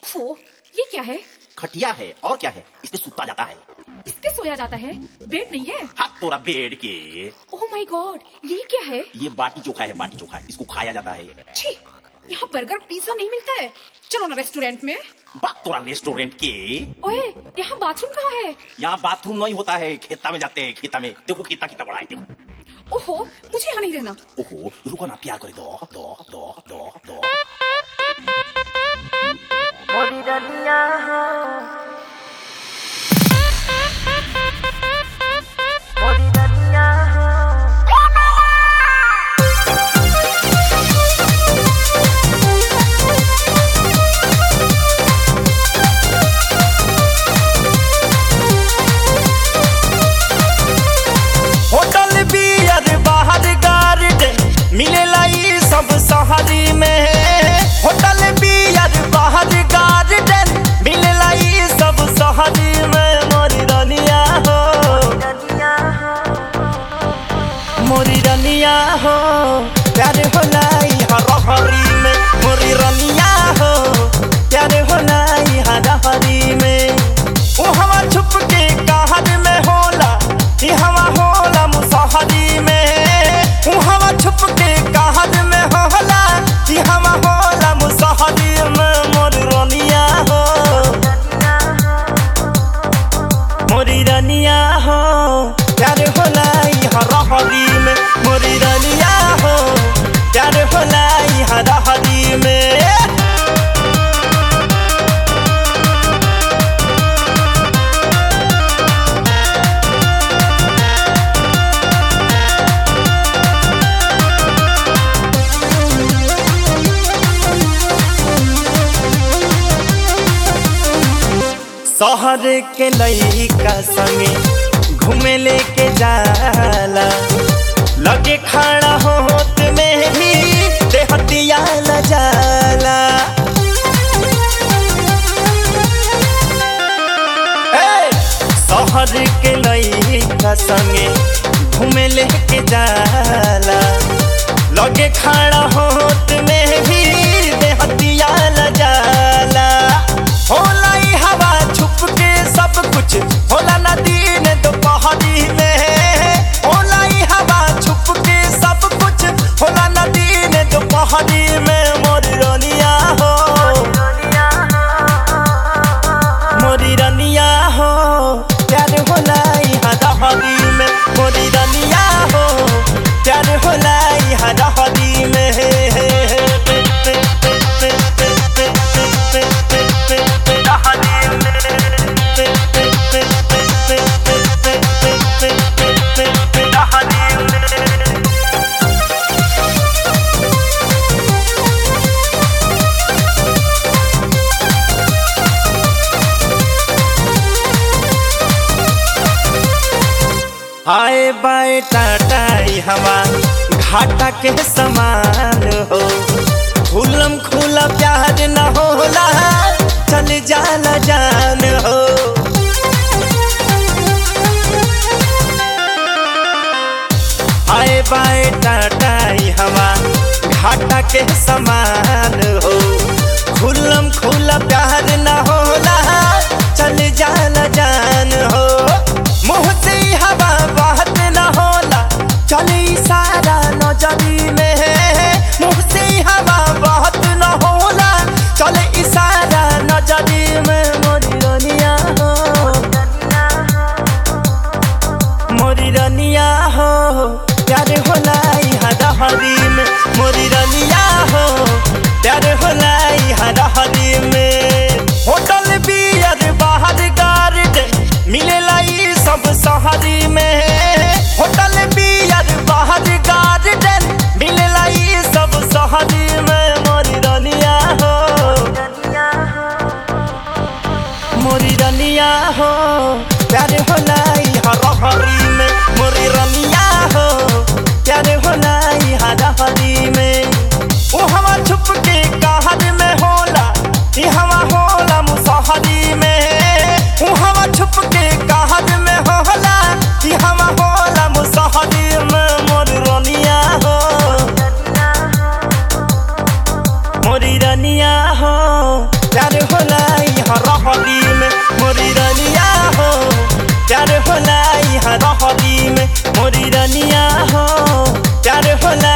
ओफो, ये क्या है? खटिया है और क्या है, इस पे सूता जाता है। इस पे सोया जाता है, बेड नहीं है। हाँ तोरा बेड के। ओह माय गॉड, ये क्या है? ये बाटी चोखा है, बाटी चोखा, इसको खाया जाता है। छी, यहाँ बर्गर पिज्जा नहीं मिलता है। चलो ना रेस्टोरेंट में। बात तोरा रेस्टोरेंट के। ओए, यहाँ बाथरूम कहाँ है? यहाँ बाथरूम नहीं होता है, खेता में जाते हैं, खेता में। देखो खेता कितना बड़ा है, देखो। ओहो, मुझे यहाँ नहीं रहना। ओहो, रुको ना, प्यार करे दो दो दो दो दो। मोरी रनिया हो, मोरी रनिया हो। होटल बियर बाहर गार्डन मिलेला ई सब शहरी में। होटल बियर बाहर गार्डन मिलेला ई सब शहरी में। मोरी रनिया हो, मोरी रनिया हो, प्यार होला ई हरहरी में। मोरी रनिया हो, प्यार होला ई हरहरी में। ओ हवा छुप के कहर में होला, ई हवा होला मुसहरी में। ओ हवा छुप के कहर में होला, ई हवा होला मुसहरी में। मोरी रनिया हो, मोरी रनिया हो, प्यार होला ई हरहरी में। मोरी रनिया हो, प्यार होला ई हरहरी में। शहर के लइका संगे घूमे लेके जाला, लगे खड़ा होत में ही देहतिया ल जाला। शहर के लइका संगे घूमे लेके जाला, लगे खड़ा होत में ही देहतिया ल जाला। होला ई हवा छुप के सब कुछ होला ना दिन दोपहरी में। होला ई हवा छुप के सब कुछ होला ना दिन दोपहरी में। मोरी रनिया हो, मोरी रनिया हो, प्यार होला ई हरहरी में। मोरी रनिया हो, प्यार होला ई हरहरी में। आए बाए टाटाई हवा घाटा के समान हो। खुलम खुला प्यार न होला, चल जाला जान हो। आए बाए टाटाई हवा घाटा के समान हो। खुलम खुला प्यार न होला, चल जाला जान हो। मुँह से हवा बात न होला, चले इशारा नजरी में। मुँह से हवा बात न होला, चले इशारा नजरी में। मोरी रनिया हो, मोरी रनिया हो, प्यार होला ई हरहरी में। मोरी रनिया हो, प्यार होला ई हरहरी में। होटल बियर बाहर गार्डन मिलेला ई सब शहरी में। होटल बियर बाहर गार्डन मिलेला ई सब शहरी में। मोरी रनिया हो, मोरी रनिया हो, प्यार होला ई हरहरी में। मोरी रनिया हो, प्यार होला ई हरहरी में। ओ हवा छुप के कहर में होला, ई हवा होला मुसहरी में। ओ हवा छुप के कहर में होला, ई हवा होला मुसहरी में। मोरी रनिया हो, मोरी रनिया हो, प्यार होला होला यहाँ रहरी में मोरी रनिया हो प्यार होला यहाँ रहरी में मोरी रनिया हो प्यार होला